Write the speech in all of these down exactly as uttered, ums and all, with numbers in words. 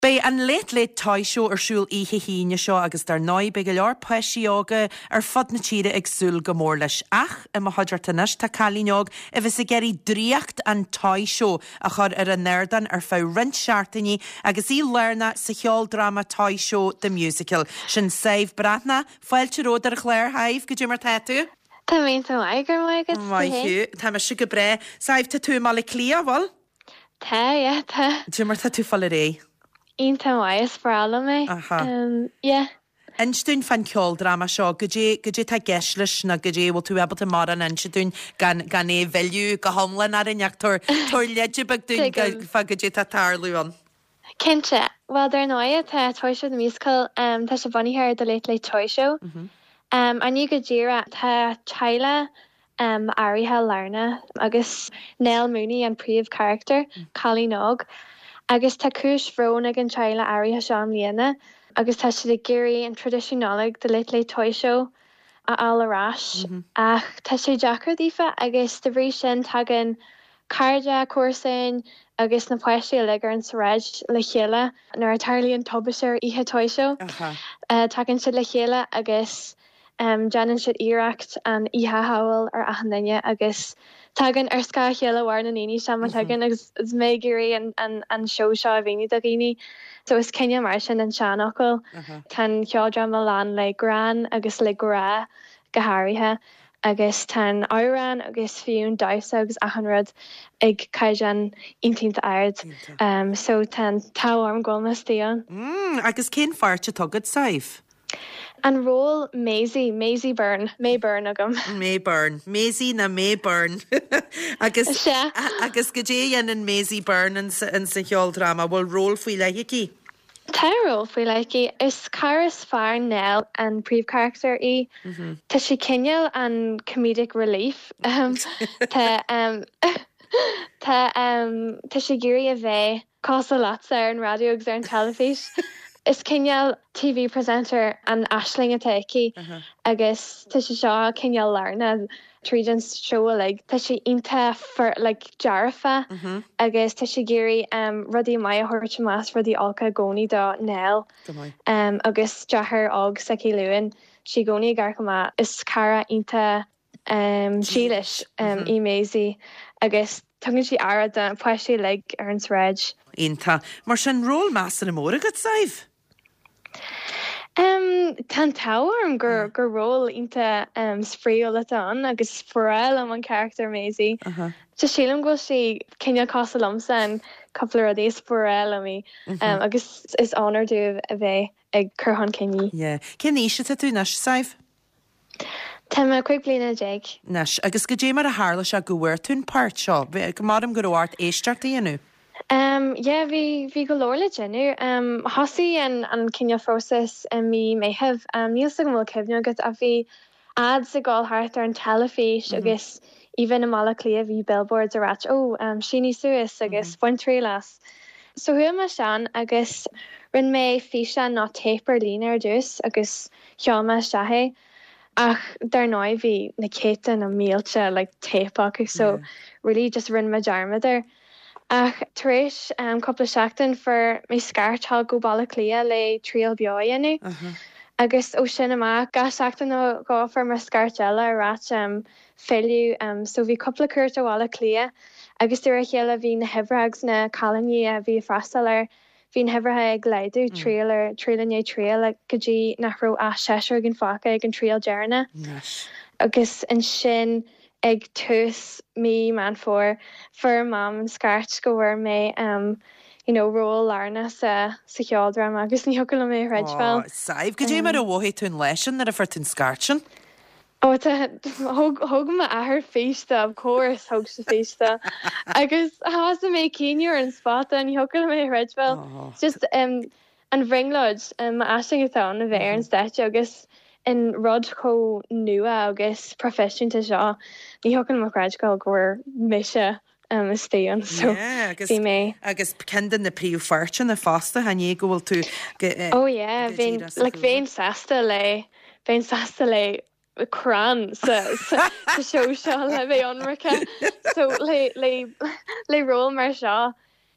Bei an leit leit taisio ar siúl ihe híne seo agus dar nói be go leor poisióga ar fod na tíre ag súl go mór leis ach i mo hadrar tanis tá calíneog a bheits a geri dríocht an taisio a chud ar an nerdan ar fá rint seartaní agus í lerna sa cheol drama taisio the musical. Sin saibh bratna, fáilte ród ar chléir haibh go dúmar tátu? Tá mé tá aigur mai agus Maiú, tá me si go bre, saibh tá tú mála clia bhil? Tá, ja, tá. Dúmar tá tú fála ré? Un tá mai is frála mé. Aha. Um, yeah. Instún fan ceol drama seo, gydé gydé tá geislis na gydé bhil tú ebal mar an instún gan gan é velú go homlan ar an actor tor leidje bag dún fa gydé tá tarlú an. Kinse, well dar noia tá Toy Show the musical, um, tá se bunny hair the Late Late Toy Show. Mm-hmm. Um, a ní go ddíra tá Tyla um, Aritha Larna agus Nell Mooney an príomh character, mm. Callie Nog. Agus tá cúis bhrón ag an Tyla Aritha Sean Liana, agus tá si de géirí an tradiisiúnálaigh the Late Late Toy Show a all arás. Mm-hmm. Ach tá sé Jackar dífa agus de bhrí sin tagan Carja cuasain agus na poisi ligar an sareid le chéile nar atarlíonn tobaisir ihe Toy Show. Uh-huh. Uh, tagan si le chéile agus um, Janan siad íracht an ihe howell ar ahandaine agus tagan ar sca chéile war na níní sem tagan agus is mé gurí an, an, an show seo a bhíní a gíní. So is Kenya mar sin an seanachil tan ceádrama lán le gran agus le gra gohairíthe agus tan áran agus fiún daisa agus ahanrad ag caijan intínta aird. Um, so tan táarm golmas tíon. Mm, agus cén fáirte tugad saibh? An ról Maisie, Maisie Byrne, May Byrne agam. May Byrne, Maisie na May Byrne. agus a, agus go dé an Maisie Byrne in sa, in sa cheol drama, bhfuil ról faoi leici? Tá ról faoi leici. Is Caras Far Nell an príomh character i. Mm-hmm. Tá si cinneal an comedic relief. Um, tá um, tá um, tá si géirí a bheith cos a lot ar an radio agus ar an telefís. Is cinneal T V presenter an Aisling a teiki, uh-huh. agus tá si seo cinneal Larna tríjan show like tá si inta for like jarafa, uh-huh. agus tá si géirí um, rudí mai a thuirt más rudí alca gcónaí do Nell, um, agus jahar og Saki Lewin si gcónaí garcama is cara inta um, sílis um, uh-huh. i Maisie agus tugann si ara da poisi le ar an sreid. Inta, mar sin ról más an amóra agad saibh? Um, tan táhairm gur gur ról inta um, spríol an agus forel am an character Maisie. Uh-huh. Just sílam go si cinneal cos lomsa an couple of days forel am mi. Uh-huh. Um, agus is honor dú a bheith ag curhan cinní. Yeah. Cén níise tá tú nas saibh? Tá me chuig bliana déag. Nas, agus go dé mar a hála se go bhfuir tún páirt seo, go mádam go bhhart éisteart dhéanú? Um, yeah, vi vi go lorla gennu. Um, Hossi and and Kenya Frosis and me may have um Neil Sigmund Kevin got a vi ads a gal heart and telefish, I guess even a malaclia vi billboards are at oh um Sheeny Suis, I guess one trailas. So who am I shan, I guess rin me fisha not taper leaner juice, I guess Shama Shahe. Ach, dar noi vi Nikita and a mealcha like tape so yeah. Really just rin my jarma there. Ach, taréis um, couple seachtain for mé scartá go balla clia le tríal beoianu. Uh-huh. Agus ó sin amach ga seachtain ó gá for mar scartella arát um, féliú um, so bhí couple cuirt ó bhalla clia. Agus dúir a chéile bhí na hebrags na calaní a bhí freistal ar bhí na hebrathe ag leidú mm. tríal ar trílané tríal ag go dtí nachró a seisiir ag an fáca ag an tríal dearna. Yes. Agus an sin ag tús me man for for mom scratch go bhfuir mé um you know ról Larna sa sa cheoldrama agus ní hocail mé reidfáil. Saibh go dé mar a bhhaí tún leisin ar a fuir tún scartsin? Oh, thug ma ahar féista of course thug sa féista agus has mé cíniúr an spáta an hocail mé reidfáil. Just um an bhringlóid um asing atá na bhéir an státe agus in rod có nua agus professionta seo ní hocan marráid go gur mise um, is féan so bhí mé. Agus cendan na príomh fartin na fásta hané go bhfuil tú... Uh, oh yeah, bhín like, sasta le bhín sasta le cran sa show seo le bheith anracha so le le le ról mar seo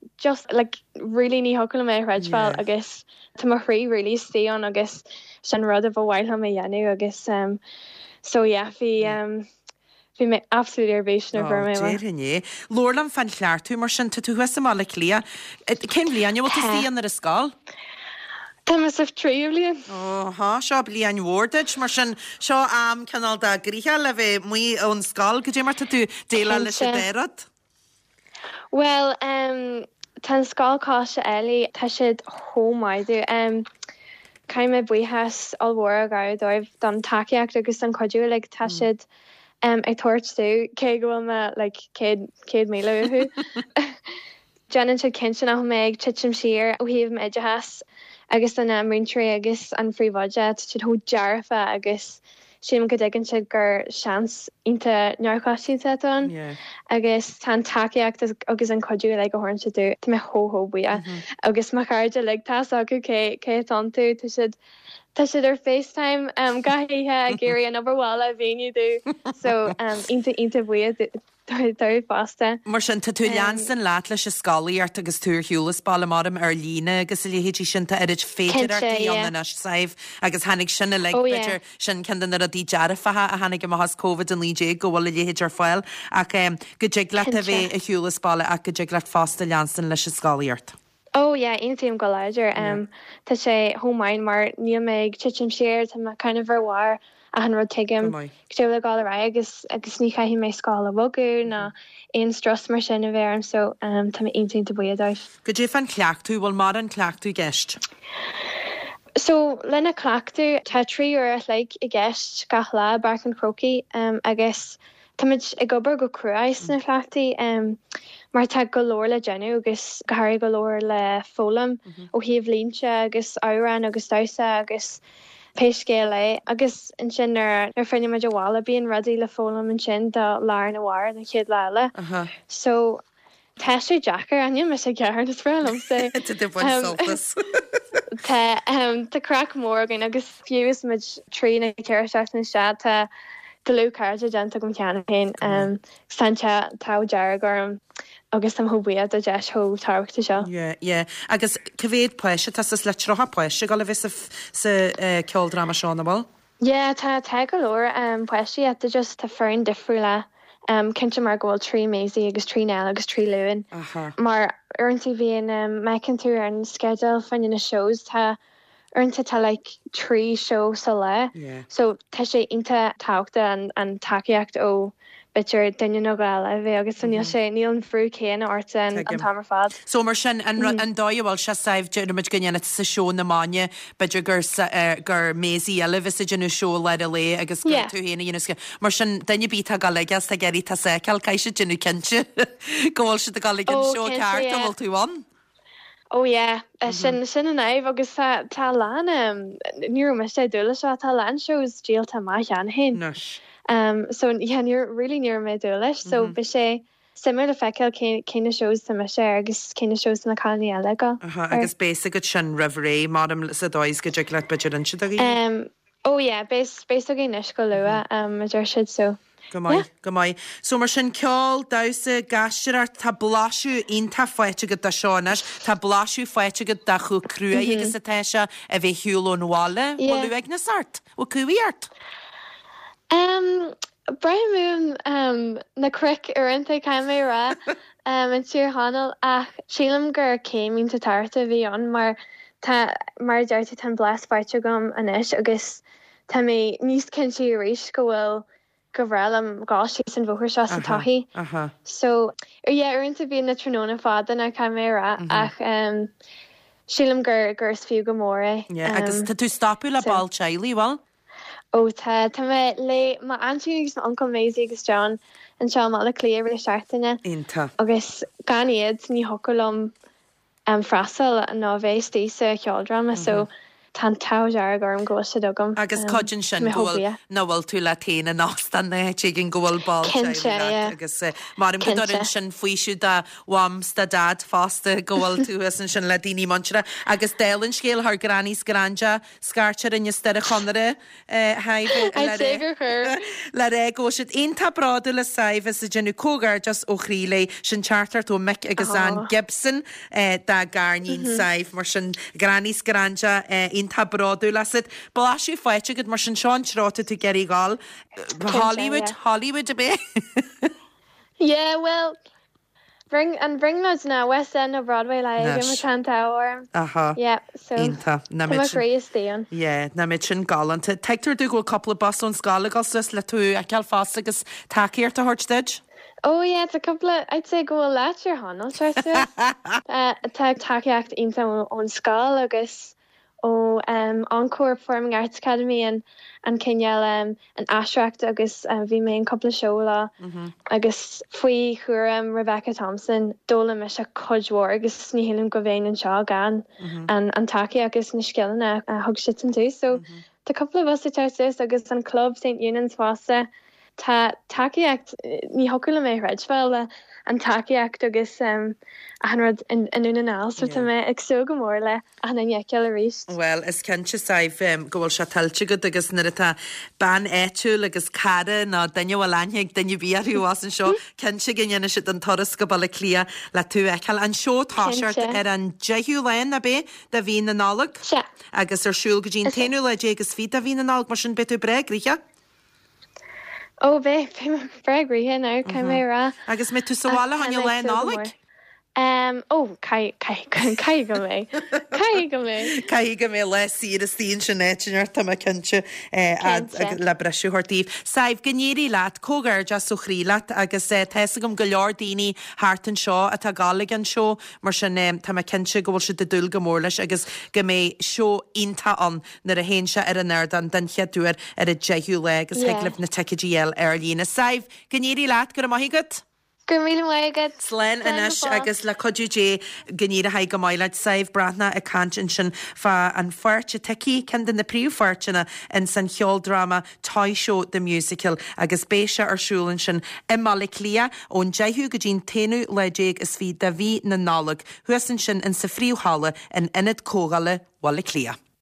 just like really ní hocail mé redfáil agus tá mar chrí really stíon agus sin rud a bhhail ha mé dhéanú agus um, so yeah, bhí um, bhí mé absolút arbéisina bhar mé Déirné. Lorlam fan chleartú mar sin tú thuas am ala clia. Cén blian bhil tíon ar a scáil? Tá mas of trí blian. Óá, seo blian Wardage mar sin seo am canal da gríthe le bheith mu ón scáil go dé mar tú déile lei sé dérad? Well, um, tá scáilá se eile tá siad hómáidú. Um, Caiim mé buchas allhór a gá dóibh don takeíocht agus an coidú le tá siad um, ag tuairtú cé go bhfuil me like, céad míle uhu. Jeanann siad cinnte nach méid titim siar ó híomh méidehas agus an um, rintré agus an phríomhide siad thó dearfa agus siam go dgan siad gur seans inta nearcáisiúntaón agus tá takeíocht agus an coidú le go háin si dú Tá mé hóthó buia agus mar chuide le tá acu cé cé an tú tu siad Tá siad ar FaceTime um, gaithe a géirí an oberhála a bhéine dú so um, inta inta buia Dar fásta. Mar sin tá tú leanstan leat leis scalaíart agus túr hiúlas ballamám ar lína agus léhétí sinta irid féidir artíanna saibh agus hanig sinna le beidir sin cean ar a dí dearafathe a hanig go has COVID an líé go bhfuil léhéidir fáil ach go dé le a bheith a hiúlas balla a go dé le fásta leanstan leis scalaíart. Oh yeah, intíim go leidir. Um, tá sé hómáin mar ní méid titim séir tá me kind of bharhhair a an rud tuigim cé le gáil ra agus agus ní caihí mé scála bhgu na éon stras mar sin a bhéarm so um, tá intínta buiadáis. Go dé fan cleachtú bhfuil mar an cleachtú gceist? So lena cleachtú tá trí uair le i gceist gach le bar an croci um, agus táid ag gobar go cruáis na cleachtaí um, mar tá go leir le genú agus gothir go leir le fólam ó híomh línse agus áran agus dása agus Peiscé le agus an sin ar ar féinine me bhála bíon rudí le fólam an sin de lár na bhhar na chéad leile. Uh-huh. So tá sé Jackar aine me sé cear is frelam sé. Tá Tá crack mór gan agus fiús mid trí na ceirteach na sead tá golú cairte genta go ceanna féin um, stante tá dear gom agus am thubuad a deis thó táhachtta seo. Yeah, yeah. Agus cyféad poise tá sa le trocha poise go le bhí sa ceoldrama seánna bhil? Yeah, tá te go leir um, poise a just tá fearn difriúla um, cinnte mar ghfuil trí mésaí agus trí neil agus trí luúin. Uh-huh. Mar orintí bhíon um, mecinn tú ar an schedule fan na shows tá orintá tá like trí show sa le. Yeah. So tá sé inta táachta an, an takeíocht ó bitir daine nó gáil a bheith agus san níl sé níl an frú céan áirta an tamar fad. So mar sin an dáhil se saibh dearmid gannne sa seo na máine beidir gur gur mésaí eile vis a genú seo le a lé agus tú héna dhéanaine mar sin daine bí a galas a geirí tá sé ceil caiise genú cinse gohfuil si a galigin seo ceart a bhil túán. Oh yeah, uh, sin sin an aibh agus tá lán um, níor me sé dúla se tá lán shows díalta mai an hen. Um, so yeah, you're really near me dúlis, so mm-hmm. be sé simir a feicil céine shows sa me sé agus céine shows na cáilní eile go. Uh-huh, agus bésa go sin rahré mádam sa dóis go deag leit beidir an siad a um, oh yeah, bés bés a gé go lua um, a dúir siad so. Go mai, go mai. So mar sin ceol dása gasir ar tá bláisiú ionta foiite go da seánas, tá bláisiú foiite go da chu crua agus a teise a bheith hiúló nóála, bhil lu ag na sart, ó cuaíart. Um, Brian um, na cric aranta caiim mé ra um, an siar hanal ach sílam gur céimín sa tarta bhí an mar tá mar deirta tan blas fáite gom anis agus tá mé níos cin si rééis go bhfuil go bhreil am gá sí san bhóthir se sa taí. So ar dhé aranta bhí na tróna fáda na caiim mé ra ach um, sílam gur gur fiú go móra. Yeah, agus tá tú stopú le ball Charlie bhil? ó tá tá me le má antígus na Uncle Maisie agus John an seo má le léir le seachtaine Ínta agus gan iad ní hocolm um, frasal an ná bheith stéise ceoldrama so tan táar gom go se dogam. Agus codin sin ghfuil nóhfuil tú le téna nástan tí gin ghfuil ball agus mar goin sin faoisiú a wamsta dad fásta ghfuil tú an sin le daoine manre agus délann scéal th granís granja scartear in steire chonare le ré go si onanta brada le saibh is a genú cógar just ó chrílé sin chartar tú mic agus an Gibson dá garnín saibh mar sin granís granja onanta bradú lasid balasú feite go mar sin seán ráta tú geirí gáil Hollywood Hollywood a bé yeah well Bring and bring those now West End of Broadway like give a chant hour. Aha. Yeah, so Inta na mit sin. Yeah, na mit sin galanta. Teictar du go couple of bus on scala agus le tú a ceall fásta agus takeíar to Hortstead. Oh yeah, it's a couple of I'd say go a lecture hon. I'll try to uh tag takeact inta on scala agus oh um Encore Performing Arts Academy and and Kenyal um an Ashracht agus uh, vi main couple of show la mm-hmm. agus fui chur um, Rebecca Thompson dola me a codwar agus ni hilim go vein and shaw gan mm-hmm. and and taki agus na skillna uh, hug shit and too so mm-hmm. the couple of us at this agus an club Saint Eunan's wasa ta taki act ni hokula me redfell an takeíach agus um, a hanrad in unanál so tá me ag so go mór le a hanna neiceal a ríist. Well, is cinse saibh um, gohfuil se tiltte go agus na atá ban éitiúil agus cara ná daine bhil aine daine bíarú as an seo cinse gine si an toras go balla clia le tú eiceal an seo táseart ar an deithú lein na bé de bhí na nálag agus ar siúil go dín téanú le dé agus fi a bhí na nálag mar sin bitú breg rícha? Oh, babe, I'm very here now. Can I ra? Agus me tú sawala han your land nálig? Um, oh, kai kai kai go me. Kai go me. Kai go me le sír a stín sin éitir tá me cinse le breisiú hortíh. Saibh gnéirí leat cógar just so chrílat agus teessa gom go leor daoine háartan seo a tá galig an seo mar sin tá me cinse go bhfuil si de dul go mór leis agus go mé seo inta an nar a héinse ar an air dan den cheadúir ar a deithú le agus heglibh na teicedíal ar lína. Saibh gnéirí leat go a maithigad? Go mí agad Slen inis agus le codú dé gníad a haig go maiileid saibh brathna a cantin sin fa an fuirte teí cin den na príomh fuirtena in san cheoldrama Taisho the Musical agus béise arsúlann sin i mala clia ón deithú go dín téanú le déag is fi de bhí na nálag thuasan sin in sa phríomhthalla in inad cógaile walla clia.